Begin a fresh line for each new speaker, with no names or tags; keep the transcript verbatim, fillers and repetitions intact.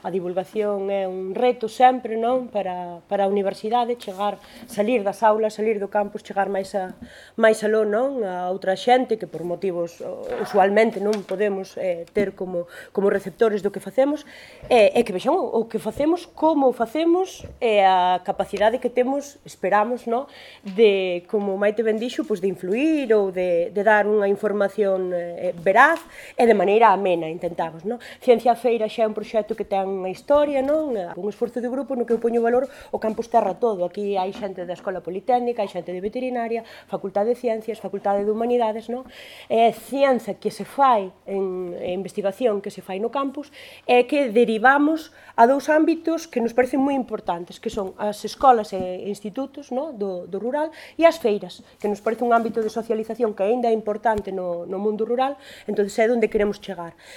A divulgación é un reto sempre, non, para, para a universidade, chegar, salir das aulas, salir do campus, chegar máis a máis aló, non, a outra xente que por motivos usualmente non podemos eh, ter como, como receptores do que facemos, e, e que vexan o que facemos, como o facemos, e a capacidade que temos, esperamos, non, de, como Maite ben dixo, pues, de influir ou de, de dar unha información eh, veraz e de maneira amena, intentamos, non. Ciencia Feira xa é un proxecto que ten unha historia, non? Un esforzo de grupo no que eu poño valor o campus terra todo. Aquí hai xente da Escola Politécnica, hai xente de Veterinaria, Facultade de Ciencias, Facultade de Humanidades, non? É ciencia que se fai, en, en investigación que se fai no campus, é que derivamos a dous ámbitos que nos parecen moi importantes, que son as escolas e institutos, non? Do, do rural, e as feiras, que nos parece un ámbito de socialización que aínda é importante no, no mundo rural, entón é onde queremos chegar.